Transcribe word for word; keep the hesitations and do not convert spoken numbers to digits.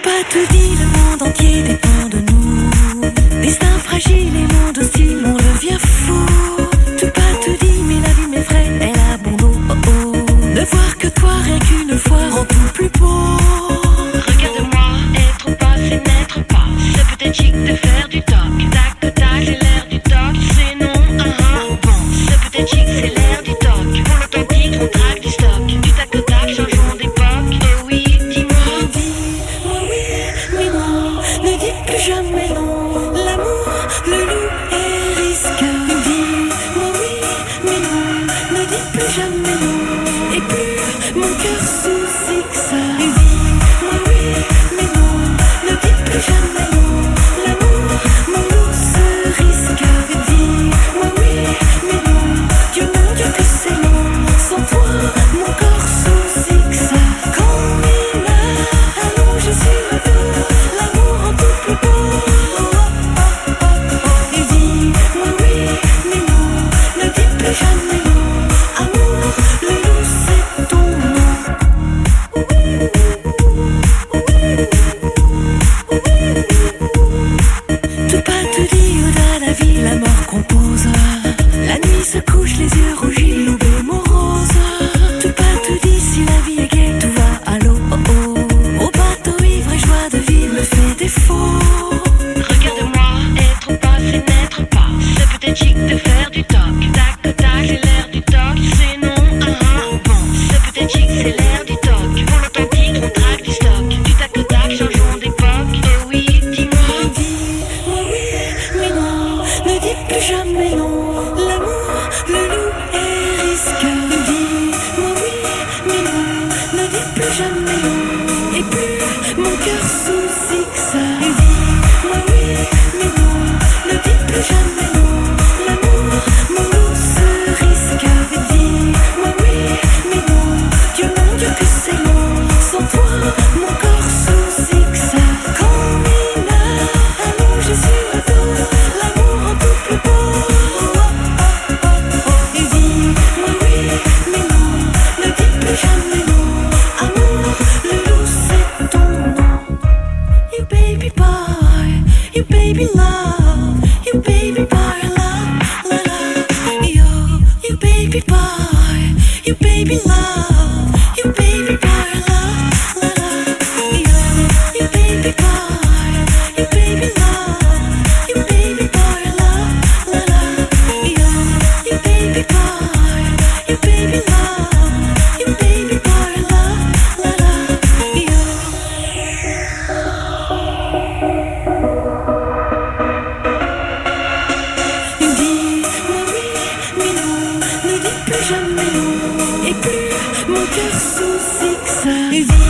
pas tout dit, le monde entier dépend de nous. Destin fragile et monde hostile, on devient fou. Tout pas tout dit, mais la vie m'est vraie, elle a bon dos, oh oh. Ne voir que toi rien qu'une fois rend tout plus beau. Regarde-moi, être pas, c'est n'être pas. C'est peut-être chic de faire du toc. Tac, tac, c'est l'air du toc. C'est non, ah ah, bon. C'est peut-être chic, c'est l'air du toc. Pour l'authentique, on traque du stock. Du tac, tac, changeons d'époque. Oh oui, dis-moi. Dis-moi oui, mais non. Ne dis plus jamais non. L'amour, le loup et risque. Dis-moi oui, mais non. Ne dis plus jamais non. Et plus mon cœur soucie que ça. Dis-moi oui, mais non. Ne dis plus jamais non. L'amour, mon loup se risque. Dis-moi oui, mais non. Dieu mon Dieu que c'est long. Sans toi, mon corps soucie que ça. Quand il a, allons, je suis retour. L'amour en tout plus beau. Oh, oh, oh, oh, oh. Et dis-moi oui, mais non. Ne dis plus jamais non. Amour, le loup c'est ton nom. Tout pas tout dit, au-delà de la vie, la mort compose. La nuit se couche, les yeux rougis, loubé morose. Tout pas tout dit, si la vie est gaie, tout va à l'eau, oh oh. Au bateau ivre et joie de vivre me fait défaut. Regarde-moi, être pas, c'est n'être pas. C'est peut-être chic de faire du toc. Tac, tac, c'est l'air du toc. C'est non, ah ah, bon. C'est peut-être chic, c'est l'air du toc. Pour l'authentique, on traque du stock. Du tac, tac, changeons d'époque. Oh oui, dis-moi. Dis-moi oui, mais non. Ne dis plus jamais non. L'amour, le loup et risque. Dis-moi oui, mais non. Ne dis plus jamais non. Et plus mon cœur soucie que ça. Dis-moi oui, mais non. Ne dis plus jamais non. L'amour, mon loup se risque. Dis-moi oui, mais non. Dieu mon Dieu que c'est long. Sans toi, mon corps soucie que ça. Quand il a, allons, je suis retour. L'amour en tout plus beau. Oh, oh, oh, oh, oh. Et dis-moi oui, mais non. Ne dis plus jamais non. Amour, le loup c'est ton nom. You baby boy, you baby love, you baby boy love, love, love. Yo, you baby boy, you baby love, you baby boy love, love, love. Yo, you baby boy, you baby love, you baby boy love, love, love. Yo, you baby boy, you baby love, you baby boy love, love, love. Yo. Dis-moi oui, mais non, ne dis plus jamais non. Et plus mon cœur soucie que ça.